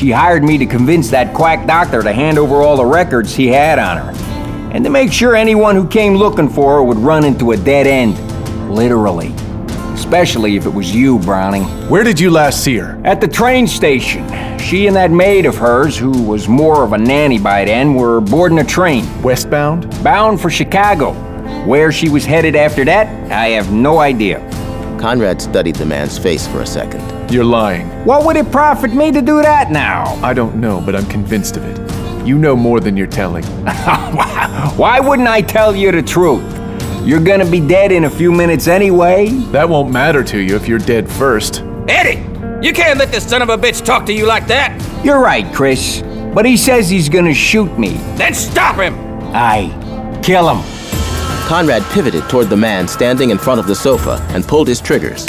She hired me to convince that quack doctor to hand over all the records he had on her. And to make sure anyone who came looking for her would run into a dead end. Literally. Especially if it was you, Browning. Where did you last see her? At the train station. She and that maid of hers, who was more of a nanny by then, were boarding a train. Westbound? Bound for Chicago. Where she was headed after that, I have no idea. Conrad studied the man's face for a second. You're lying. What would it profit me to do that now? I don't know, but I'm convinced of it. You know more than you're telling. Why wouldn't I tell you the truth? You're gonna be dead in a few minutes anyway. That won't matter to you if you're dead first. Eddie! You can't let this son of a bitch talk to you like that! You're right, Chris. But he says he's gonna shoot me. Then stop him! Aye. Kill him. Conrad pivoted toward the man standing in front of the sofa and pulled his triggers.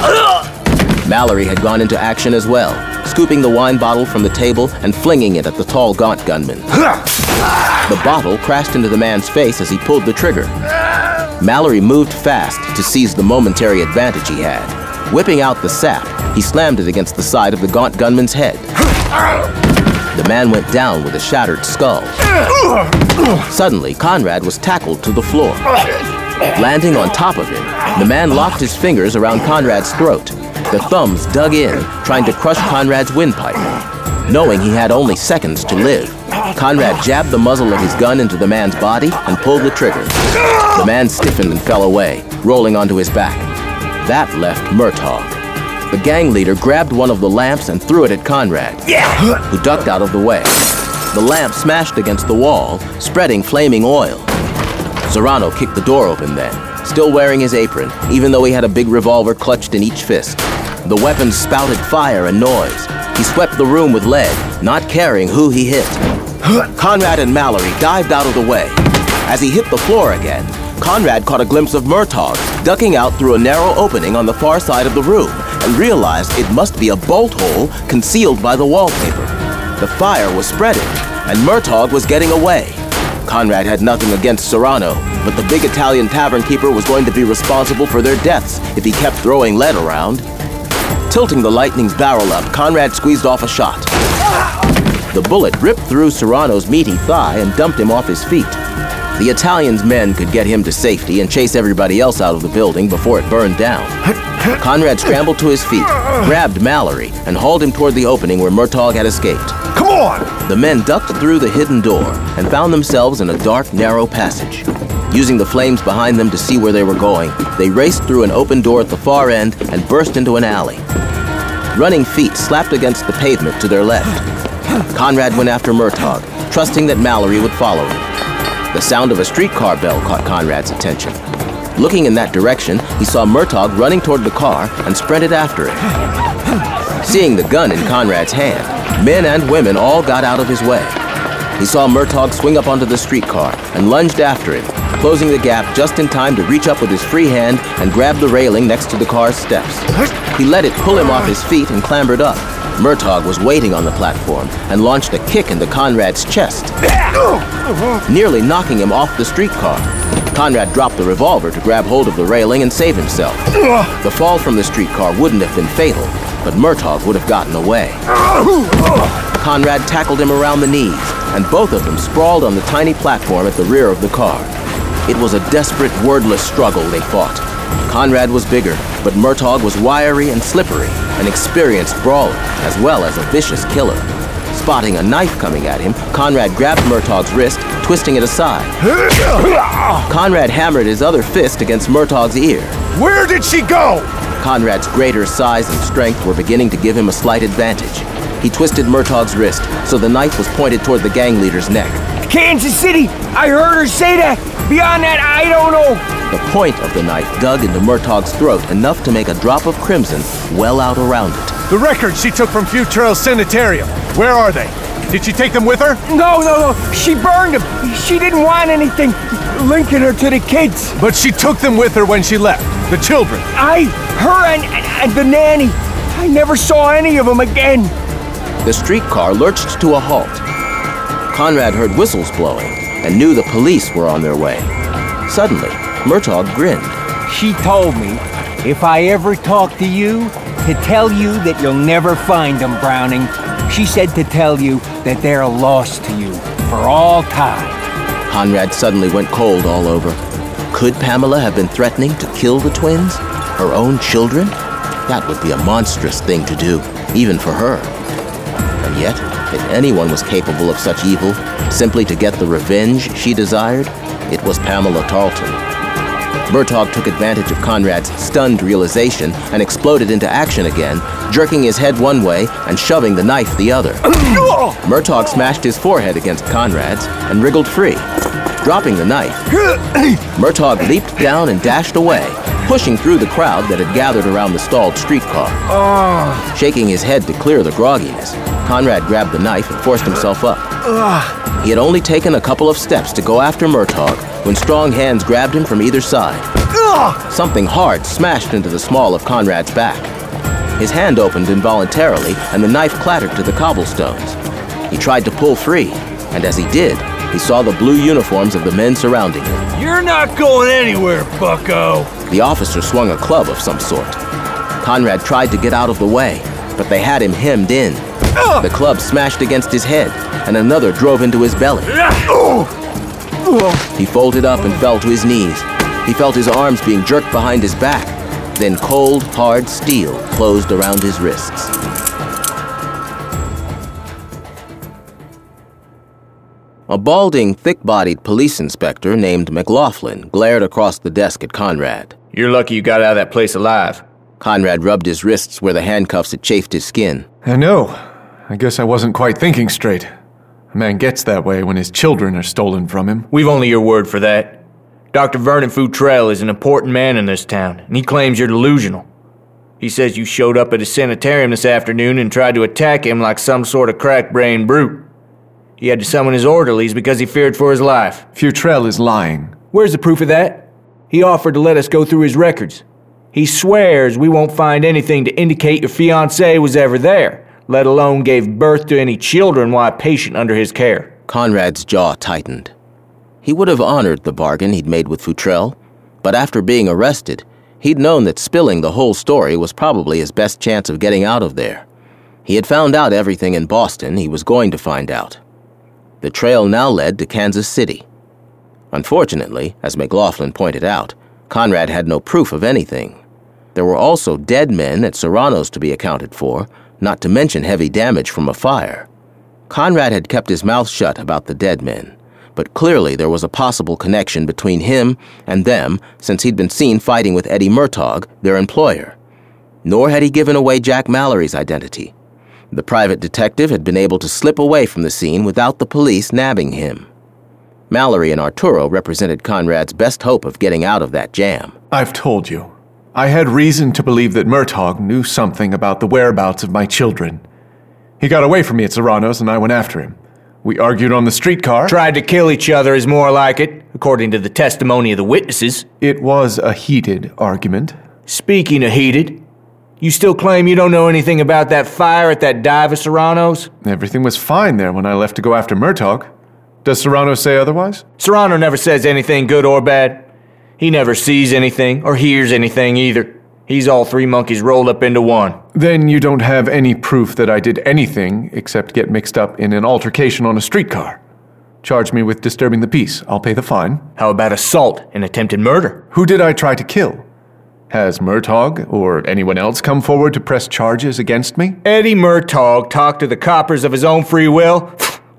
Mallory had gone into action as well, scooping the wine bottle from the table and flinging it at the tall, gaunt gunman. The bottle crashed into the man's face as he pulled the trigger. Mallory moved fast to seize the momentary advantage he had. Whipping out the sap, he slammed it against the side of the gaunt gunman's head. The man went down with a shattered skull. Suddenly, Conrad was tackled to the floor. Landing on top of him, the man locked his fingers around Conrad's throat. The thumbs dug in, trying to crush Conrad's windpipe. Knowing he had only seconds to live, Conrad jabbed the muzzle of his gun into the man's body and pulled the trigger. The man stiffened and fell away, rolling onto his back. That left Murtaugh. The gang leader grabbed one of the lamps and threw it at Conrad, who ducked out of the way. The lamp smashed against the wall, spreading flaming oil. Serrano kicked the door open then, still wearing his apron, even though he had a big revolver clutched in each fist. The weapons spouted fire and noise. He swept the room with lead, not caring who he hit. Conrad and Mallory dived out of the way. As he hit the floor again, Conrad caught a glimpse of Murtaugh ducking out through a narrow opening on the far side of the room and realized it must be a bolt hole concealed by the wallpaper. The fire was spreading, and Murtaugh was getting away. Conrad had nothing against Serrano, but the big Italian tavern keeper was going to be responsible for their deaths if he kept throwing lead around. Tilting the lightning's barrel up, Conrad squeezed off a shot. The bullet ripped through Serrano's meaty thigh and dumped him off his feet. The Italian's men could get him to safety and chase everybody else out of the building before it burned down. Conrad scrambled to his feet, grabbed Mallory, and hauled him toward the opening where Murtaugh had escaped. Come on! The men ducked through the hidden door and found themselves in a dark, narrow passage. Using the flames behind them to see where they were going, they raced through an open door at the far end and burst into an alley. Running feet slapped against the pavement to their left. Conrad went after Murtaugh, trusting that Mallory would follow him. The sound of a streetcar bell caught Conrad's attention. Looking in that direction, he saw Murtaugh running toward the car and sprinted after it. Seeing the gun in Conrad's hand, men and women all got out of his way. He saw Murtaugh swing up onto the streetcar and lunged after him, closing the gap just in time to reach up with his free hand and grab the railing next to the car's steps. He let it pull him off his feet and clambered up. Murtaugh was waiting on the platform and launched a kick into Conrad's chest, nearly knocking him off the streetcar. Conrad dropped the revolver to grab hold of the railing and save himself. The fall from the streetcar wouldn't have been fatal, but Murtaugh would have gotten away. Conrad tackled him around the knees, and both of them sprawled on the tiny platform at the rear of the car. It was a desperate, wordless struggle they fought. Conrad was bigger, but Murtaugh was wiry and slippery, an experienced brawler, as well as a vicious killer. Spotting a knife coming at him, Conrad grabbed Murtaugh's wrist, twisting it aside. Conrad hammered his other fist against Murtaugh's ear. Where did she go? Conrad's greater size and strength were beginning to give him a slight advantage. He twisted Murtaugh's wrist so the knife was pointed toward the gang leader's neck. Kansas City! I heard her say that! Beyond that, I don't know! The point of the knife dug into Murtaugh's throat enough to make a drop of crimson well out around it. The records she took from Futrell's sanitarium. Where are they? Did she take them with her? No. She burned them. She didn't want anything linking her to the kids. But she took them with her when she left. The children. Her and the nanny. I never saw any of them again. The streetcar lurched to a halt. Conrad heard whistles blowing and knew the police were on their way. Suddenly, Murtaugh grinned. She told me, if I ever talk to you, to tell you that you'll never find them, Browning. She said to tell you that they're lost to you for all time. Conrad suddenly went cold all over. Could Pamela have been threatening to kill the twins? Her own children? That would be a monstrous thing to do, even for her. And yet, if anyone was capable of such evil, simply to get the revenge she desired, it was Pamela Tarleton. Murtaugh took advantage of Conrad's stunned realization and exploded into action again, jerking his head one way and shoving the knife the other. Murtaugh smashed his forehead against Conrad's and wriggled free. Dropping the knife, Murtaugh leaped down and dashed away, pushing through the crowd that had gathered around the stalled streetcar. Shaking his head to clear the grogginess, Conrad grabbed the knife and forced himself up. He had only taken a couple of steps to go after Murtaugh when strong hands grabbed him from either side. Something hard smashed into the small of Conrad's back. His hand opened involuntarily and the knife clattered to the cobblestones. He tried to pull free, and as he did, he saw the blue uniforms of the men surrounding him. You're not going anywhere, bucko! The officer swung a club of some sort. Conrad tried to get out of the way, but they had him hemmed in. The club smashed against his head, and another drove into his belly. He folded up and fell to his knees. He felt his arms being jerked behind his back. Then cold, hard steel closed around his wrists. A balding, thick-bodied police inspector named McLaughlin glared across the desk at Conrad. You're lucky you got out of that place alive. Conrad rubbed his wrists where the handcuffs had chafed his skin. I know. I guess I wasn't quite thinking straight. A man gets that way when his children are stolen from him. We've only your word for that. Dr. Vernon Futrell is an important man in this town, and he claims you're delusional. He says you showed up at his sanitarium this afternoon and tried to attack him like some sort of crack-brained brute. He had to summon his orderlies because he feared for his life. Futrell is lying. Where's the proof of that? He offered to let us go through his records. He swears we won't find anything to indicate your fiancée was ever there, let alone gave birth to any children while a patient under his care. Conrad's jaw tightened. He would have honored the bargain he'd made with Futrell, but after being arrested, he'd known that spilling the whole story was probably his best chance of getting out of there. He had found out everything in Boston he was going to find out. The trail now led to Kansas City. Unfortunately, as McLaughlin pointed out, Conrad had no proof of anything. There were also dead men at Serrano's to be accounted for, not to mention heavy damage from a fire. Conrad had kept his mouth shut about the dead men, but clearly there was a possible connection between him and them since he'd been seen fighting with Eddie Murtaugh, their employer. Nor had he given away Jack Mallory's identity. The private detective had been able to slip away from the scene without the police nabbing him. Mallory and Arturo represented Conrad's best hope of getting out of that jam. I've told you. I had reason to believe that Murtaugh knew something about the whereabouts of my children. He got away from me at Serrano's and I went after him. We argued on the streetcar. Tried to kill each other is more like it, according to the testimony of the witnesses. It was a heated argument. Speaking of heated, you still claim you don't know anything about that fire at that dive of Serrano's? Everything was fine there when I left to go after Murtaugh. Does Serrano say otherwise? Serrano never says anything good or bad. He never sees anything or hears anything either. He's all three monkeys rolled up into one. Then you don't have any proof that I did anything except get mixed up in an altercation on a streetcar. Charge me with disturbing the peace. I'll pay the fine. How about assault and attempted murder? Who did I try to kill? Has Murtaugh or anyone else come forward to press charges against me? Eddie Murtaugh talked to the coppers of his own free will?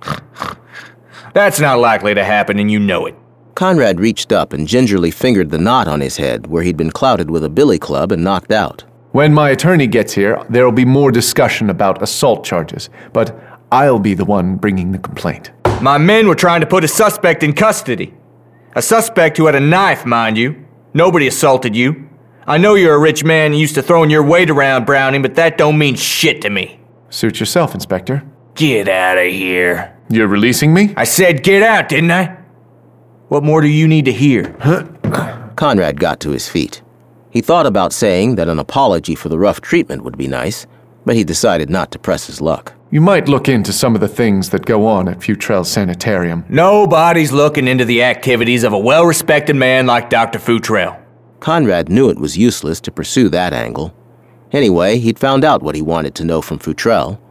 That's not likely to happen, and you know it. Conrad reached up and gingerly fingered the knot on his head where he'd been clouted with a billy club and knocked out. When my attorney gets here, there'll be more discussion about assault charges, but I'll be the one bringing the complaint. My men were trying to put a suspect in custody. A suspect who had a knife, mind you. Nobody assaulted you. I know you're a rich man and used to throwing your weight around, Browning, but that don't mean shit to me. Suit yourself, Inspector. Get out of here. You're releasing me? I said get out, didn't I? What more do you need to hear? Conrad got to his feet. He thought about saying that an apology for the rough treatment would be nice, but he decided not to press his luck. You might look into some of the things that go on at Futrell's sanitarium. Nobody's looking into the activities of a well-respected man like Dr. Futrell. Conrad knew it was useless to pursue that angle. Anyway, he'd found out what he wanted to know from Futrell.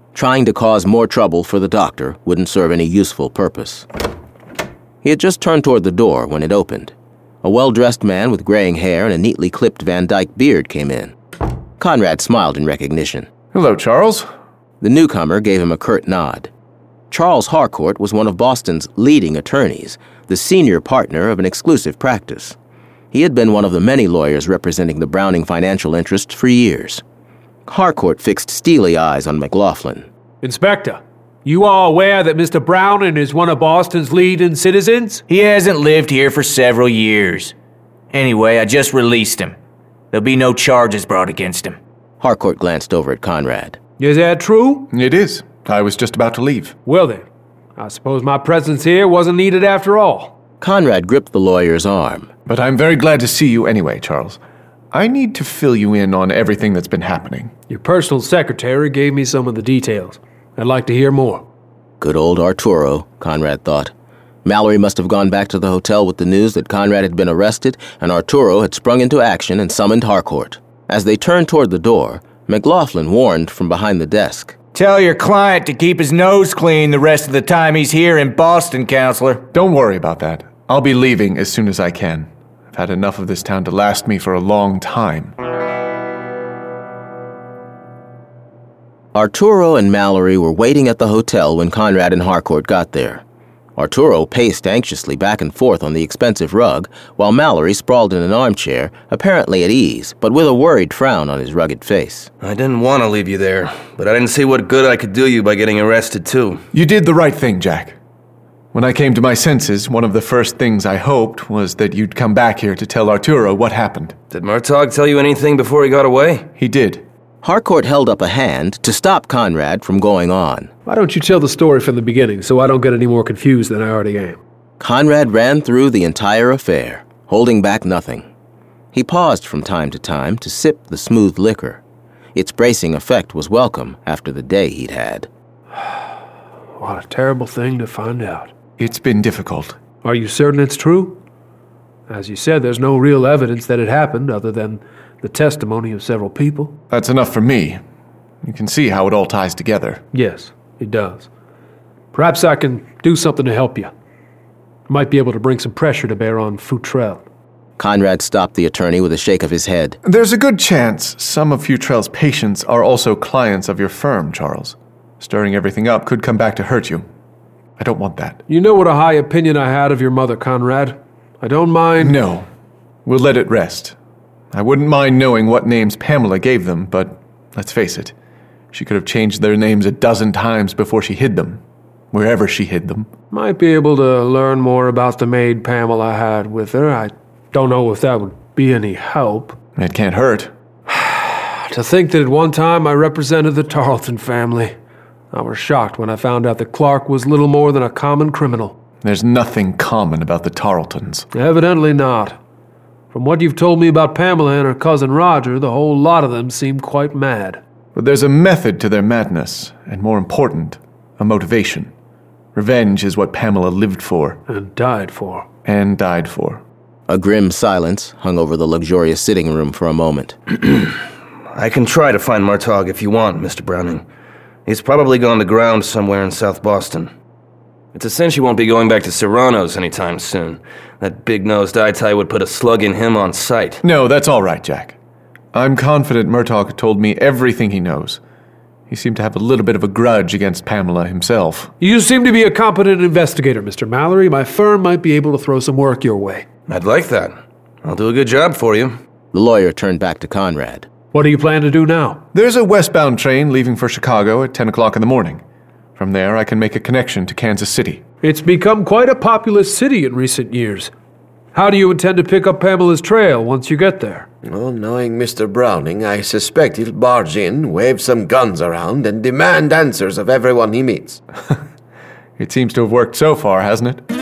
Trying to cause more trouble for the doctor wouldn't serve any useful purpose. He had just turned toward the door when it opened. A well-dressed man with graying hair and a neatly clipped Van Dyke beard came in. Conrad smiled in recognition. Hello, Charles. The newcomer gave him a curt nod. Charles Harcourt was one of Boston's leading attorneys, the senior partner of an exclusive practice. He had been one of the many lawyers representing the Browning financial interests for years. Harcourt fixed steely eyes on McLaughlin. Inspector, you are aware that Mr. Browning is one of Boston's leading citizens? He hasn't lived here for several years. Anyway, I just released him. There'll be no charges brought against him. Harcourt glanced over at Conrad. Is that true? It is. I was just about to leave. Well then, I suppose my presence here wasn't needed after all. Conrad gripped the lawyer's arm. But I'm very glad to see you anyway, Charles. I need to fill you in on everything that's been happening. Your personal secretary gave me some of the details. I'd like to hear more. Good old Arturo, Conrad thought. Mallory must have gone back to the hotel with the news that Conrad had been arrested, and Arturo had sprung into action and summoned Harcourt. As they turned toward the door, McLaughlin warned from behind the desk. Tell your client to keep his nose clean the rest of the time he's here in Boston, Counselor. Don't worry about that. I'll be leaving as soon as I can. I've had enough of this town to last me for a long time. Arturo and Mallory were waiting at the hotel when Conrad and Harcourt got there. Arturo paced anxiously back and forth on the expensive rug, while Mallory sprawled in an armchair, apparently at ease, but with a worried frown on his rugged face. I didn't want to leave you there, but I didn't see what good I could do you by getting arrested, too. You did the right thing, Jack. When I came to my senses, one of the first things I hoped was that you'd come back here to tell Arturo what happened. Did Murtaugh tell you anything before he got away? He did. Harcourt held up a hand to stop Conrad from going on. Why don't you tell the story from the beginning so I don't get any more confused than I already am? Conrad ran through the entire affair, holding back nothing. He paused from time to time to sip the smooth liquor. Its bracing effect was welcome after the day he'd had. What a terrible thing to find out. It's been difficult. Are you certain it's true? As you said, there's no real evidence that it happened other than the testimony of several people. That's enough for me. You can see how it all ties together. Yes, it does. Perhaps I can do something to help you. Might be able to bring some pressure to bear on Futrell. Conrad stopped the attorney with a shake of his head. There's a good chance some of Futrell's patients are also clients of your firm, Charles. Stirring everything up could come back to hurt you. I don't want that. You know what a high opinion I had of your mother, Conrad. I don't mind... No. We'll let it rest. I wouldn't mind knowing what names Pamela gave them, but let's face it. She could have changed their names a dozen times before she hid them. Wherever she hid them. Might be able to learn more about the maid Pamela had with her. I don't know if that would be any help. It can't hurt. To think that at one time I represented the Tarleton family. I was shocked when I found out that Clark was little more than a common criminal. There's nothing common about the Tarletons. Evidently not. From what you've told me about Pamela and her cousin Roger, the whole lot of them seem quite mad. But there's a method to their madness, and more important, a motivation. Revenge is what Pamela lived for. And died for. A grim silence hung over the luxurious sitting room for a moment. I can try to find Murtaugh if you want, Mr. Browning. He's probably gone to ground somewhere in South Boston. It's a cinch he won't be going back to Serrano's anytime soon. That big-nosed Itai would put a slug in him on sight. No, that's all right, Jack. I'm confident Murtaugh told me everything he knows. He seemed to have a little bit of a grudge against Pamela himself. You seem to be a competent investigator, Mr. Mallory. My firm might be able to throw some work your way. I'd like that. I'll do a good job for you. The lawyer turned back to Conrad. What do you plan to do now? There's a westbound train leaving for Chicago at 10 o'clock in the morning. From there, I can make a connection to Kansas City. It's become quite a populous city in recent years. How do you intend to pick up Pamela's trail once you get there? Well, knowing Mr. Browning, I suspect he'll barge in, wave some guns around, and demand answers of everyone he meets. It seems to have worked so far, hasn't it?